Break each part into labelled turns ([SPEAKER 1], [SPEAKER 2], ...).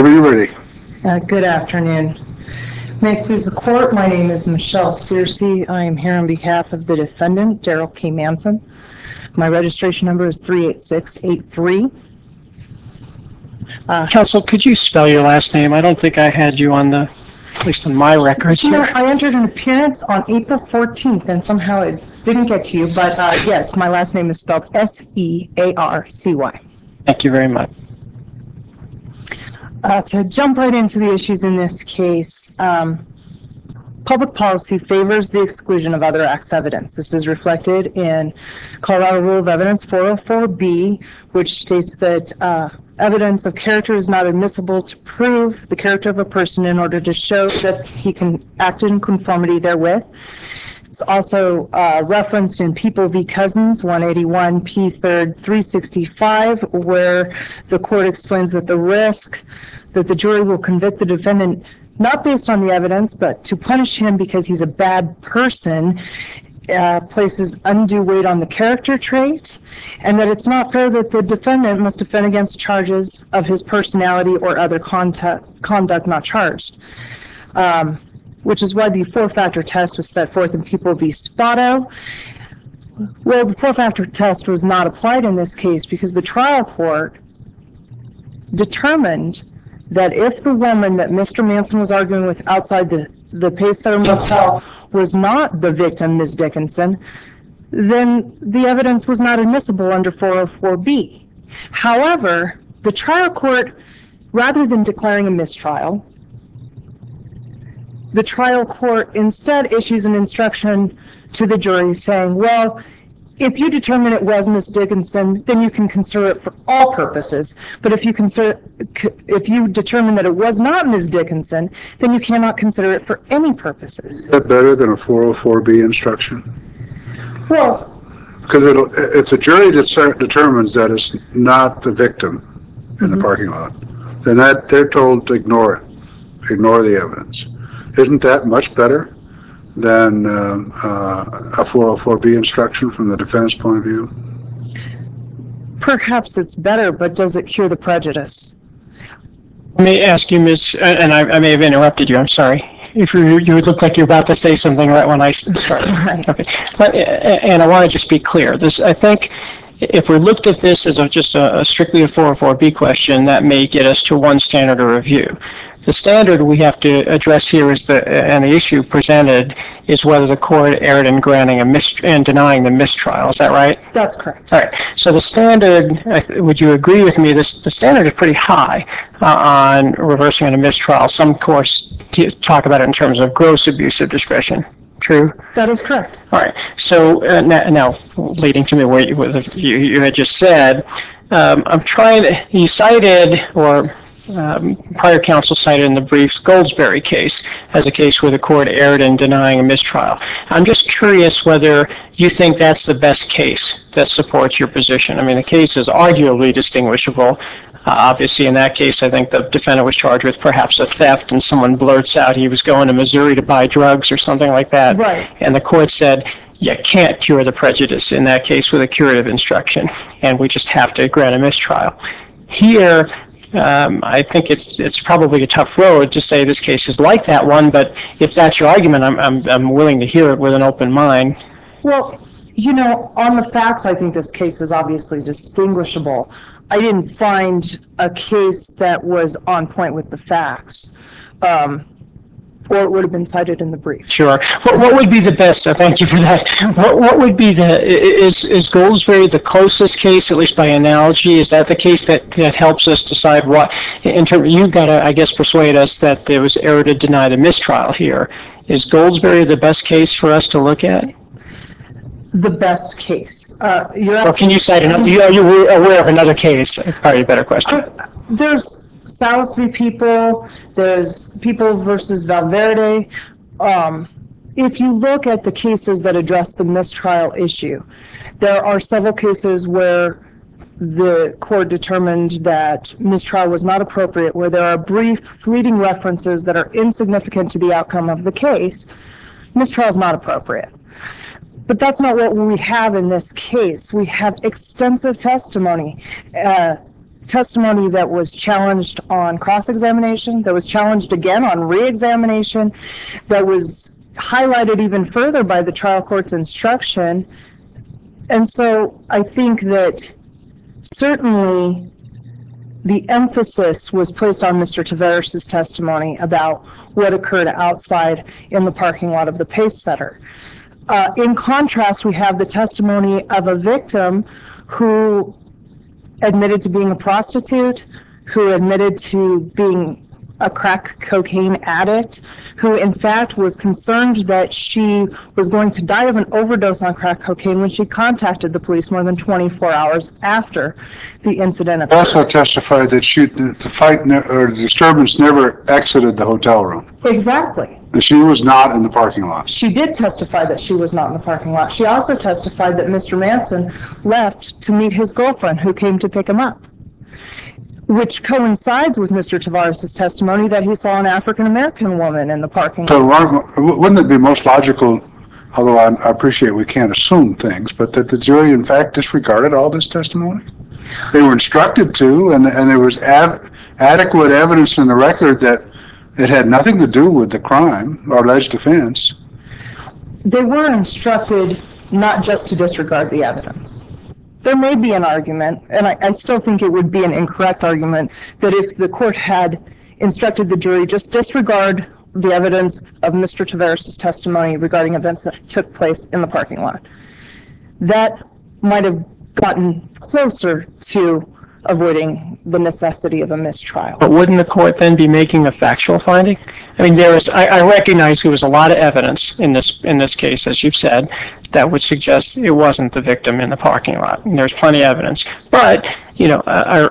[SPEAKER 1] Whenever you're ready.
[SPEAKER 2] Good afternoon. May it please the court, my name is Michelle Searcy. I am here on behalf of the defendant, Daryl K. Manson. My registration number is 38683.
[SPEAKER 3] Counsel, could you spell your last name? I don't think I had you on the, at least on my records here.
[SPEAKER 2] I entered an appearance on April 14th and somehow it didn't get to you, but yes, my last name is spelled S-E-A-R-C-Y.
[SPEAKER 3] Thank you very much.
[SPEAKER 2] To jump right into the issues in this case, public policy favors the exclusion of other acts evidence. This is reflected in Colorado Rule of Evidence 404B, which states that evidence of character is not admissible to prove the character of a person in order to show that he can act in conformity therewith. It's also referenced in People v. Cousins, 181 P. 3rd 365, where the court explains that the risk that the jury will convict the defendant not based on the evidence, but to punish him because he's a bad person, places undue weight on the character trait, and that it's not fair that the defendant must defend against charges of his personality or other conduct not charged. Which is why the four-factor test was set forth in People v. Spotto. Well, the four-factor test was not applied in this case because the trial court determined that if the woman that Mr. Manson was arguing with outside the Pacesetter Motel was not the victim, Ms. Dickinson, then the evidence was not admissible under 404B. However, the trial court, rather than declaring a mistrial, the trial court instead issues an instruction to the jury saying, well, if you determine it was Ms. Dickinson, then you can consider it for all purposes. But if you determine that it was not Ms. Dickinson, then you cannot consider it for any purposes.
[SPEAKER 1] Is that better than a 404B instruction?
[SPEAKER 2] Well,
[SPEAKER 1] because if the jury determines that it's not the victim in the parking lot, then they're told to ignore it, ignore the evidence. Isn't that much better than a 404B instruction from the defense point of view?
[SPEAKER 2] Perhaps it's better, but does it cure the prejudice?
[SPEAKER 3] Let me ask you, Ms., and I may have interrupted you, I'm sorry. If you would look like you're about to say something right when I started.
[SPEAKER 2] Right.
[SPEAKER 3] Okay. And I want to just be clear. I think if we looked at this as just a strictly a 404B question, that may get us to one standard of review. The standard we have to address here is and the issue presented is whether the court erred in granting and denying the mistrial. Is that right?
[SPEAKER 2] That's correct.
[SPEAKER 3] All right. So the standard, would you agree with me, the standard is pretty high on reversing on a mistrial. Some courts talk about it in terms of gross abuse of discretion. True?
[SPEAKER 2] That is correct.
[SPEAKER 3] All right. So now, leading to me what you had just said, I'm trying to, you cited, or prior counsel cited in the briefs, Goldsberry case as a case where the court erred in denying a mistrial. I'm just curious whether you think that's the best case that supports your position. I mean, the case is arguably distinguishable. Obviously, in that case, I think the defendant was charged with perhaps a theft, and someone blurts out he was going to Missouri to buy drugs or something like that.
[SPEAKER 2] Right.
[SPEAKER 3] And the court said, you can't cure the prejudice in that case with a curative instruction, and we just have to grant a mistrial. Here, I think it's probably a tough road to say this case is like that one, but if that's your argument, I'm willing to hear it with an open mind.
[SPEAKER 2] Well, you know, on the facts, I think this case is obviously distinguishable. I didn't find a case that was on point with the facts, or it would have been cited in the brief.
[SPEAKER 3] Sure. What would be the best? Thank you for that. What would be is Goldsberry the closest case, at least by analogy? Is that the case that helps us decide what, in terms, you've got to, I guess, persuade us that there was error to deny the mistrial here. Is Goldsberry the best case for us to look at?
[SPEAKER 2] The best case.
[SPEAKER 3] Or can you cite another? Are you aware of another case? Probably a better question.
[SPEAKER 2] There's Salas v. People. There's People versus Valverde. If you look at the cases that address the mistrial issue, there are several cases where the court determined that mistrial was not appropriate, where there are brief, fleeting references that are insignificant to the outcome of the case. Mistrial is not appropriate. But that's not what we have in this case. We have extensive testimony. testimony that was challenged on cross-examination, that was challenged again on re-examination, that was highlighted even further by the trial court's instruction. And so I think that certainly the emphasis was placed on Mr. Taveras' testimony about what occurred outside in the parking lot of the Pace Center. In contrast, we have the testimony of a victim who admitted to being a prostitute, who admitted to being a crack cocaine addict, who in fact was concerned that she was going to die of an overdose on crack cocaine when she contacted the police more than 24 hours after the incident occurred.
[SPEAKER 1] Also testified that the fight or the disturbance never exited the hotel room.
[SPEAKER 2] Exactly.
[SPEAKER 1] And she was not in the parking lot.
[SPEAKER 2] She did testify that she was not in the parking lot. She also testified that Mr. Manson left to meet his girlfriend who came to pick him up, which coincides with Mr. Taveras' testimony that he saw an African-American woman in the parking lot.
[SPEAKER 1] So wouldn't it be most logical, although I appreciate we can't assume things, but that the jury in fact disregarded all this testimony? They were instructed to, and there was adequate evidence in the record that it had nothing to do with the crime or alleged offense.
[SPEAKER 2] They were instructed not just to disregard the evidence. There may be an argument, and I still think it would be an incorrect argument, that if the court had instructed the jury just disregard the evidence of Mr. Taveras' testimony regarding events that took place in the parking lot, that might have gotten closer to avoiding the necessity of a mistrial.
[SPEAKER 3] But wouldn't the court then be making a factual finding? I mean, I recognize there was a lot of evidence in this case, as you've said, that would suggest it wasn't the victim in the parking lot. And there's plenty of evidence. But, you know,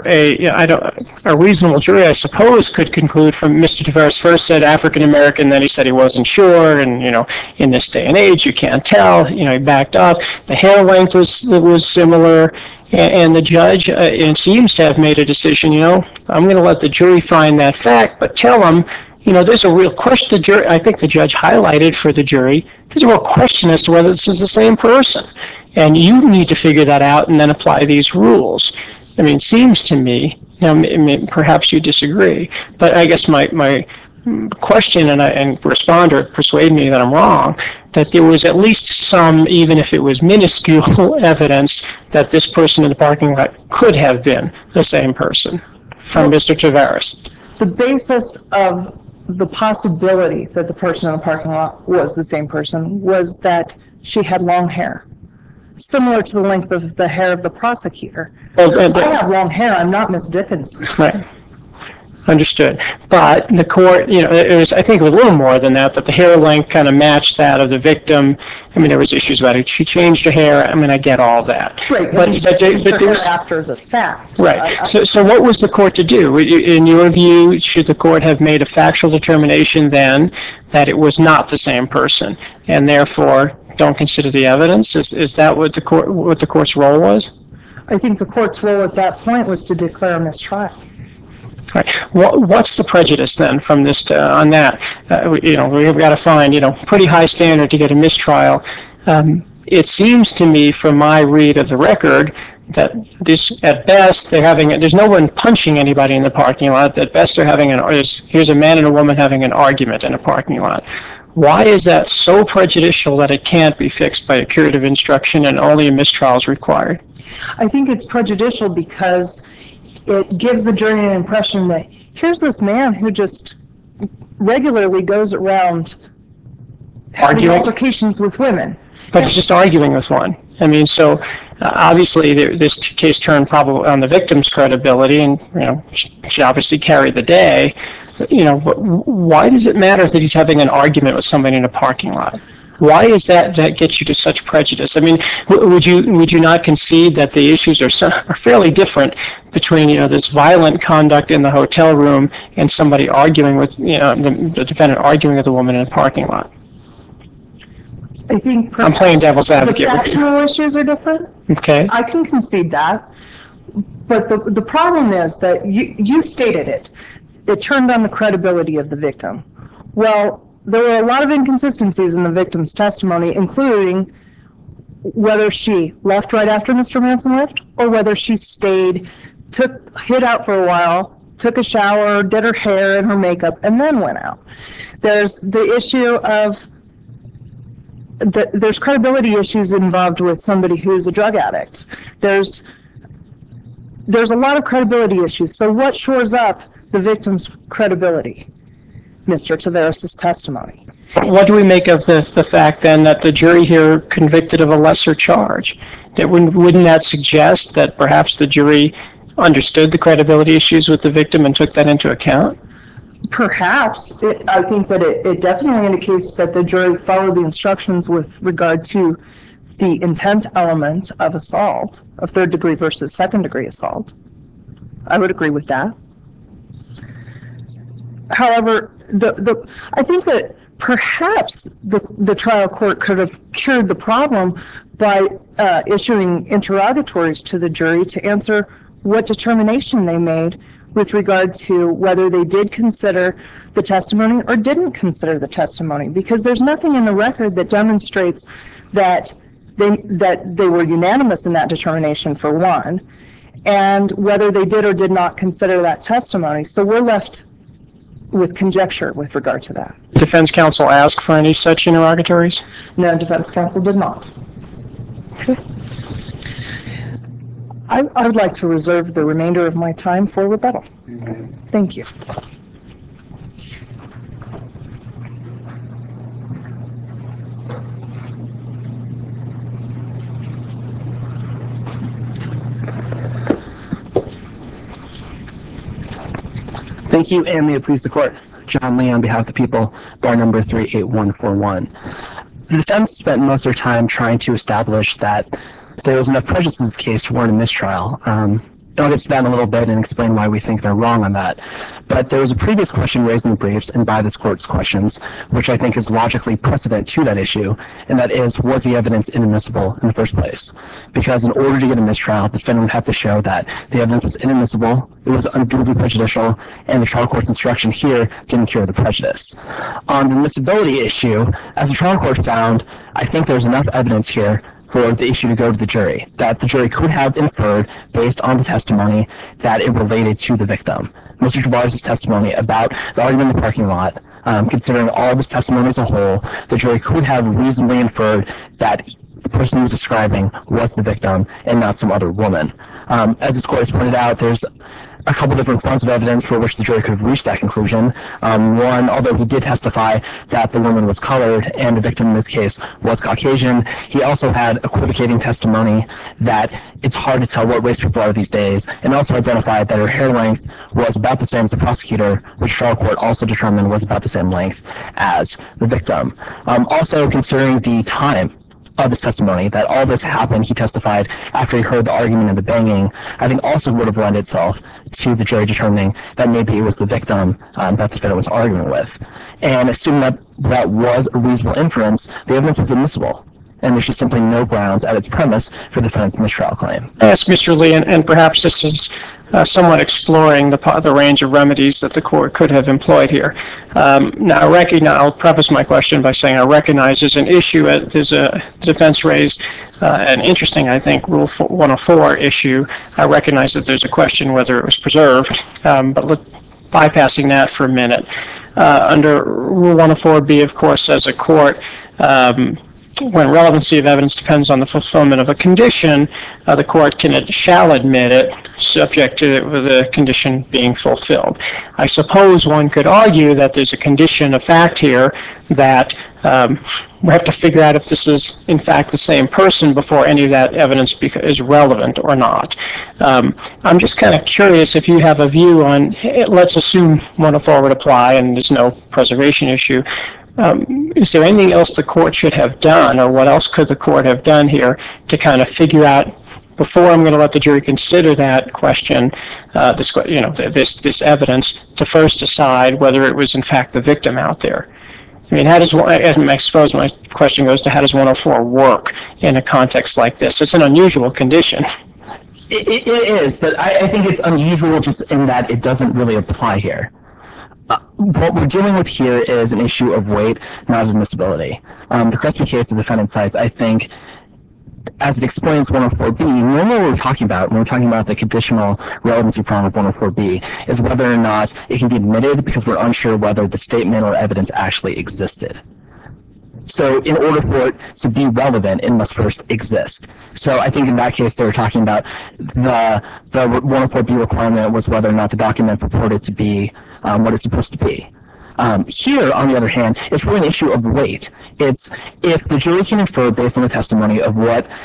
[SPEAKER 3] a reasonable jury, I suppose, could conclude from Mr. Taveras first said African-American, then he said he wasn't sure, and, you know, in this day and age, you can't tell. You know, he backed off. The hair length was similar. And the judge, it seems to have made a decision, you know, I'm going to let the jury find that fact, but tell them, you know, there's a real question. I think the judge highlighted for the jury, there's a real question as to whether this is the same person. And you need to figure that out and then apply these rules. I mean, it seems to me, now, perhaps you disagree, but I guess my question and respond or persuade me that I'm wrong, that there was at least some, even if it was minuscule, evidence that this person in the parking lot could have been the same person from Mr. Taveras.
[SPEAKER 2] The basis of the possibility that the person in the parking lot was the same person was that she had long hair, similar to the length of the hair of the prosecutor. I have long hair. I'm not Miss Dickinson.
[SPEAKER 3] Right. Understood. But the court, you know, I think it was a little more than that, but the hair length kind of matched that of the victim. I mean, there was issues about it. She changed her hair. I mean, I get all that.
[SPEAKER 2] Right.
[SPEAKER 3] But
[SPEAKER 2] there was after the fact.
[SPEAKER 3] Right. So what was the court to do? In your view, should the court have made a factual determination then that it was not the same person, and therefore don't consider the evidence? Is that what the court's role was?
[SPEAKER 2] I think the court's role at that point was to declare a mistrial.
[SPEAKER 3] Right. What's the prejudice then from this on that? You know, we've got to find, you know, pretty high standard to get a mistrial. It seems to me from my read of the record that this, at best, there's no one punching anybody in the parking lot. At best, they're having here's a man and a woman having an argument in a parking lot. Why is that so prejudicial that it can't be fixed by a curative instruction and only a mistrial is required?
[SPEAKER 2] I think it's prejudicial because it gives the jury an impression that here's this man who just regularly goes around having altercations with women.
[SPEAKER 3] But he's just arguing with one. I mean, so obviously this case turned probably on the victim's credibility, and, you know, she obviously carried the day. You know, why does it matter that he's having an argument with somebody in a parking lot? Why is that gets you to such prejudice? I mean, would you not concede that the issues are fairly different between, you know, this violent conduct in the hotel room and somebody arguing with, you know, the defendant arguing with a woman in a parking lot?
[SPEAKER 2] I think
[SPEAKER 3] I'm playing devil's advocate.
[SPEAKER 2] The factual issues are different.
[SPEAKER 3] Okay.
[SPEAKER 2] I can concede that, but the problem is that you stated it. It turned on the credibility of the victim. Well, there were a lot of inconsistencies in the victim's testimony, including whether she left right after Mr. Manson left or whether she stayed hid out for a while, took a shower, did her hair and her makeup, and then went out. There's the issue of there's credibility issues involved with somebody who's a drug addict. There's a lot of credibility issues. So what shores up the victim's credibility? Mr. Taveras' testimony.
[SPEAKER 3] What do we make of the fact then that the jury here convicted of a lesser charge? Wouldn't that suggest that perhaps the jury understood the credibility issues with the victim and took that into account?
[SPEAKER 2] Perhaps. I think that it definitely indicates that the jury followed the instructions with regard to the intent element of assault, of third degree versus second degree assault. I would agree with that. However, I think that perhaps the trial court could have cured the problem by issuing interrogatories to the jury to answer what determination they made with regard to whether they did consider the testimony or didn't consider the testimony, because there's nothing in the record that demonstrates that they were unanimous in that determination, for one, and whether they did or did not consider that testimony. So we're left with conjecture with regard to that.
[SPEAKER 3] Defense counsel asked for any such interrogatories?
[SPEAKER 2] No, defense counsel did not.
[SPEAKER 3] Okay.
[SPEAKER 2] I would like to reserve the remainder of my time for rebuttal. Thank you.
[SPEAKER 4] Thank you, and may it please the court. John Lee on behalf of the people, bar number 38141. The defense spent most of their time trying to establish that there was enough prejudice in this case to warrant a mistrial. I'll get to that in a little bit and explain why we think they're wrong on that. But there was a previous question raised in the briefs and by this court's questions, which I think is logically precedent to that issue, and that is, was the evidence inadmissible in the first place? Because in order to get a mistrial, the defendant would have to show that the evidence was inadmissible, it was unduly prejudicial, and the trial court's instruction here didn't cure the prejudice. On the admissibility issue, as the trial court found, I think there's enough evidence here for the issue to go to the jury, that the jury could have inferred, based on the testimony, that it related to the victim. Mr. Tavares' testimony about the argument in the parking lot, considering all of his testimony as a whole, the jury could have reasonably inferred that the person he was describing was the victim and not some other woman. As this court has pointed out, there's a couple different fronts of evidence for which the jury could have reached that conclusion. One, although he did testify that the woman was colored and the victim in this case was Caucasian, he also had equivocating testimony that it's hard to tell what race people are these days, and also identified that her hair length was about the same as the prosecutor, which trial court also determined was about the same length as the victim. Also, considering the time of his testimony, that all this happened, he testified after he heard the argument and the banging, I think also would have lent itself to the jury determining that maybe it was the victim that the defendant was arguing with. And assuming that that was a reasonable inference, the evidence was admissible. And there's just simply no grounds at its premise for the defendant's mistrial claim.
[SPEAKER 3] I ask Mr. Lee, and perhaps this is somewhat exploring the range of remedies that the court could have employed here. Now, I'll preface my question by saying I recognize there's an issue, the defense raised an interesting, I think, Rule 104 issue. I recognize that there's a question whether it was preserved, but bypassing that for a minute. Under Rule 104B, of course, as a court, when relevancy of evidence depends on the fulfillment of a condition, the court shall admit it, subject to the condition being fulfilled. I suppose one could argue that there's a condition of fact here that we have to figure out if this is, in fact, the same person before any of that evidence is relevant or not. I'm just kind of curious if you have a view on, let's assume 104 would apply and there's no preservation issue. Is there anything else the court should have done, or what else could the court have done here to kind of figure out, before I'm going to let the jury consider that question, this evidence, to first decide whether it was in fact the victim out there? I mean, I suppose my question goes to, how does 104 work in a context like this? It's an unusual condition.
[SPEAKER 4] It is, but I think it's unusual just in that it doesn't really apply here. What we're dealing with here is an issue of weight, not of admissibility. The Crespi case the defendant cites, I think, as it explains 104B, normally what we're talking about when we're talking about the conditional relevancy prong of 104B is whether or not it can be admitted because we're unsure whether the statement or evidence actually existed. So in order for it to be relevant, it must first exist. So I think in that case, they were talking about the 104B requirement was whether or not the document purported to be what it's supposed to be. Here, on the other hand, it's really an issue of weight. It's if the jury can infer based on the testimony of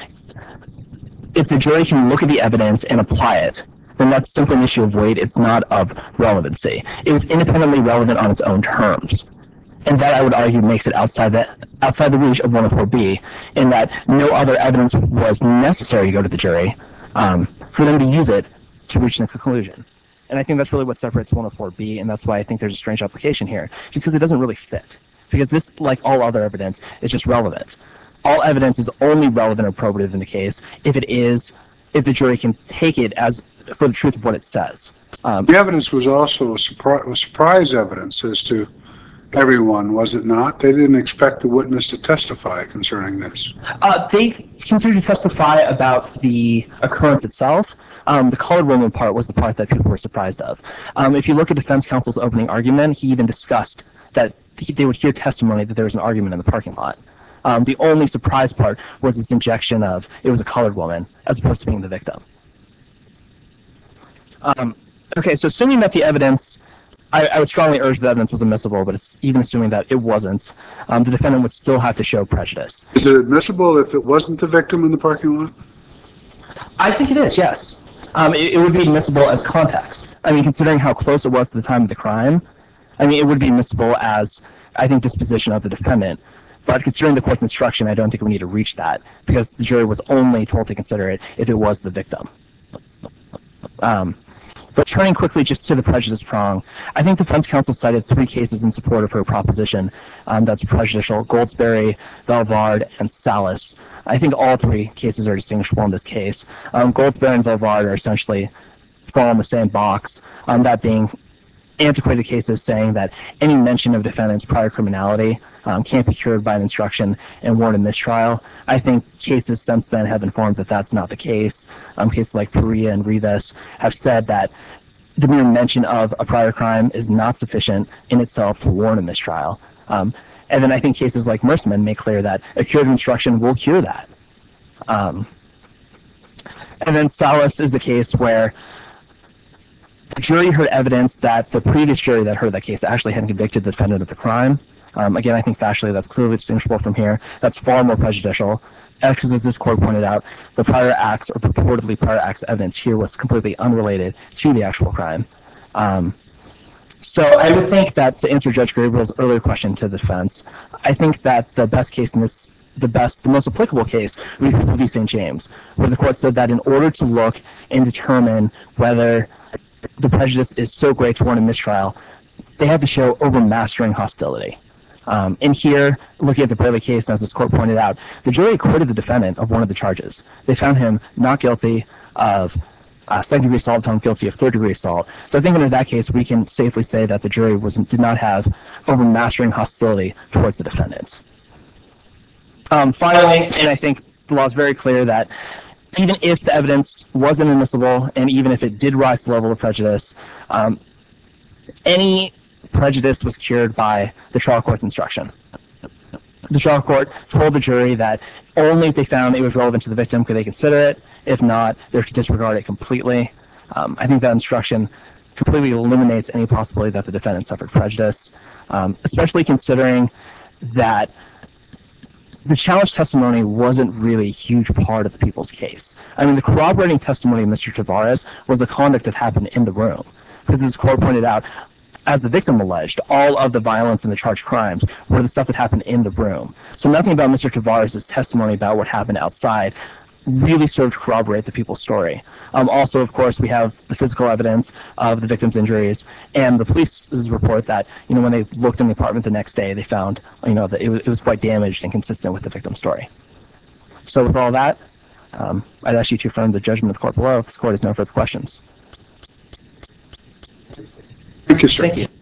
[SPEAKER 4] if the jury can look at the evidence and apply it, then that's simply an issue of weight. It's not of relevancy. It was independently relevant on its own terms. And that, I would argue, makes it outside the reach of 104B, in that no other evidence was necessary to go to the jury for them to use it to reach the conclusion. And I think that's really what separates 104B, and that's why I think there's a strange application here, just because it doesn't really fit. Because this, like all other evidence, is just relevant. All evidence is only relevant or probative in the case if the jury can take it as for the truth of what it says.
[SPEAKER 1] The evidence was also a surprise evidence as to everyone, was it not? They didn't expect the witness to testify concerning this.
[SPEAKER 4] They continued to testify about the occurrence itself. The colored woman part was the part that people were surprised of. If you look at defense counsel's opening argument, he even discussed that they would hear testimony that there was an argument in the parking lot. The only surprise part was this injection of it was a colored woman as opposed to being the victim. Okay, so assuming that the evidence, I would strongly urge that evidence was admissible, but even assuming that it wasn't, the defendant would still have to show prejudice.
[SPEAKER 1] Is it admissible if it wasn't the victim in the parking lot?
[SPEAKER 4] I think it is, yes. It would be admissible as context. I mean, considering how close it was to the time of the crime, I mean, it would be admissible as, I think, disposition of the defendant. But considering the court's instruction, I don't think we need to reach that, because the jury was only told to consider it if it was the victim. But turning quickly just to the prejudice prong, I think defense counsel cited 3 cases in support of her proposition that's prejudicial: Goldsberry, Velvard, and Salas. I think all 3 cases are distinguishable in this case. Goldsberry and Velvard are essentially fall in the same box, that being antiquated cases saying that any mention of defendant's prior criminality can't be cured by an instruction and warrant a mistrial. I think cases since then have informed that that's not the case. Cases like Perea and Rivas have said that the mere mention of a prior crime is not sufficient in itself to warrant a mistrial. And then I think cases like Mersman make clear that a curative instruction will cure that. And then Salas is the case where the jury heard evidence that the previous jury that heard that case actually hadn't convicted the defendant of the crime. Again, I think factually that's clearly distinguishable from here. That's far more prejudicial, because as this court pointed out, the prior acts or purportedly prior acts evidence here was completely unrelated to the actual crime. So I would think that, to answer Judge Gabriel's earlier question to the defense, I think that the best case in this, the most applicable case would be People v. St. James, where the court said that in order to look and determine whether the prejudice is so great to warrant a mistrial, they have to show overmastering hostility. And here, looking at the Braley case, and as this court pointed out, the jury acquitted the defendant of one of the charges. They found him not guilty of second-degree assault, found guilty of third-degree assault. So I think under that case, we can safely say that the jury did not have overmastering hostility towards the defendants. Finally, and I think the law is very clear that even if the evidence wasn't admissible, and even if it did rise to the level of prejudice, any prejudice was cured by the trial court's instruction. The trial court told the jury that only if they found it was relevant to the victim could they consider it. If not, they're to disregard it completely. I think that instruction completely eliminates any possibility that the defendant suffered prejudice, especially considering that the challenge testimony wasn't really a huge part of the people's case. I mean, the corroborating testimony of Mr. Tavares was the conduct that happened in the room. Because as the court pointed out, as the victim alleged, all of the violence and the charged crimes were the stuff that happened in the room. So nothing about Mr. Tavares' testimony about what happened outside really served to corroborate the people's story. Also, of course, we have the physical evidence of the victim's injuries and the police's report that, when they looked in the apartment the next day, they found, that it was quite damaged and consistent with the victim's story. So with all that, I'd ask you to affirm the judgment of the court below if this court has no further questions.
[SPEAKER 1] Thank you, sir.
[SPEAKER 4] Thank you.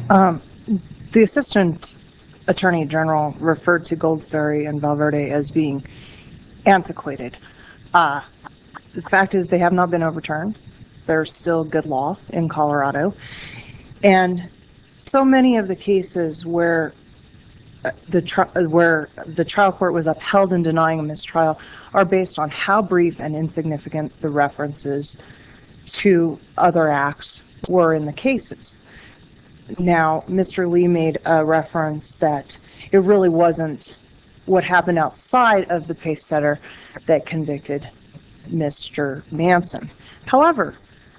[SPEAKER 2] The Assistant Attorney General referred to Goldsberry and Valverde as being antiquated. The fact is they have not been overturned. They're still good law in Colorado. And so many of the cases where the trial court was upheld in denying a mistrial are based on how brief and insignificant the references to other acts were in the cases. Now, Mr. Lee made a reference that it really wasn't what happened outside of the pace setter that convicted Mr. Manson. However,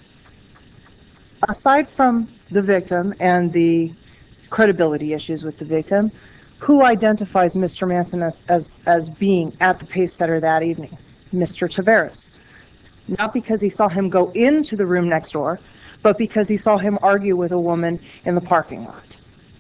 [SPEAKER 2] aside from the victim and the credibility issues with the victim, who identifies Mr. Manson as being at the pace setter that evening? Mr. Taveras. Not because he saw him go into the room next door, but because he saw him argue with a woman in the parking lot.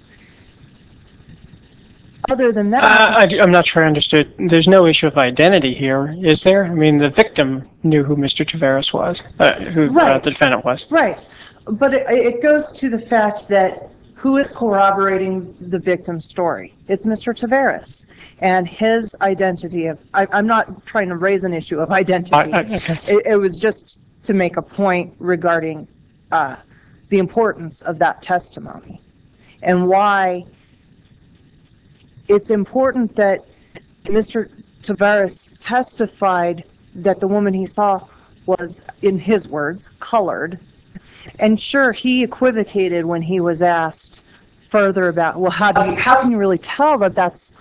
[SPEAKER 2] Other than that...
[SPEAKER 3] I'm not sure I understood. There's no issue of identity here, is there? I mean, the victim knew who Mr. Taveras was, the defendant was.
[SPEAKER 2] Right. But it goes to the fact that who is corroborating the victim's story? It's Mr. Taveras and his identity. I'm not trying to raise an issue of identity.
[SPEAKER 3] Okay.
[SPEAKER 2] It was just to make a point regarding the importance of that testimony and why it's important that Mr. Taveras testified that the woman he saw was, in his words, colored. And sure, he equivocated when he was asked further about, well, how can you really tell that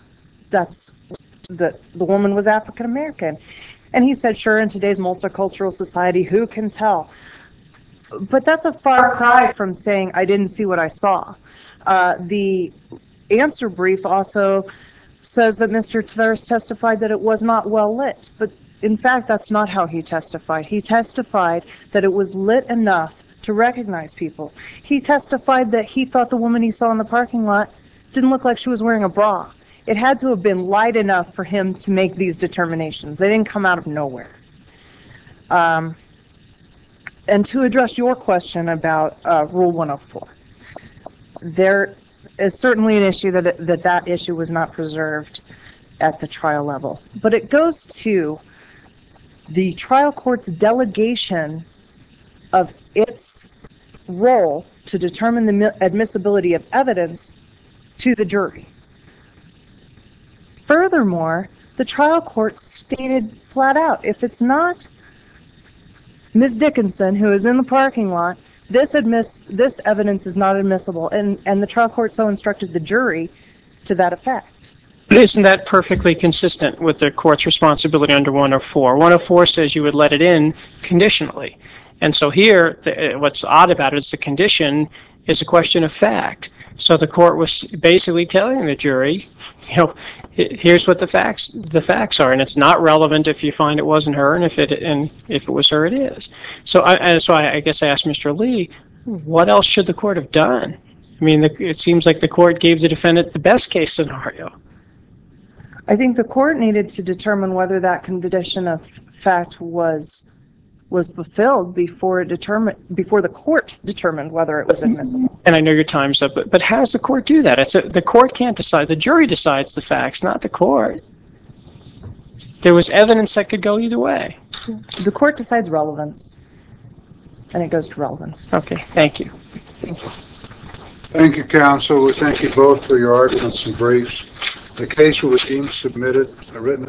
[SPEAKER 2] the woman was African American? And he said, sure, in today's multicultural society, who can tell? But that's a far cry from saying, I didn't see what I saw. The answer brief also says that Mr. Taveras testified that it was not well lit. But in fact, that's not how he testified. He testified that it was lit enough to recognize people. He testified that he thought the woman he saw in the parking lot didn't look like she was wearing a bra. It had to have been light enough for him to make these determinations. They didn't come out of nowhere. And to address your question about Rule 104, there is certainly an issue that issue was not preserved at the trial level. But it goes to the trial court's delegation of its role to determine the admissibility of evidence to the jury. Furthermore, the trial court stated flat out, if it's not Ms. Dickinson who is in the parking lot, this evidence is not admissible, and the trial court so instructed the jury to that effect.
[SPEAKER 3] Isn't that perfectly consistent with the court's responsibility under 104? 104 says you would let it in conditionally. And so here, what's odd about it is the condition is a question of fact. So the court was basically telling the jury, here's what the facts are, and it's not relevant if you find it wasn't her, and if it was her, it is. So I guess I asked Mr. Lee, what else should the court have done? I mean, it seems like the court gave the defendant the best case scenario.
[SPEAKER 2] I think the court needed to determine whether that condition of fact was fulfilled before the court determined whether it was admissible.
[SPEAKER 3] And I know your time's up, but how does the court do that? The court can't decide. The jury decides the facts, not the court. There was evidence that could go either way.
[SPEAKER 2] The court decides relevance, and it goes to relevance.
[SPEAKER 3] Okay, thank you.
[SPEAKER 1] Thank you, counsel. We thank you both for your arguments and briefs. The case will be deemed submitted. A written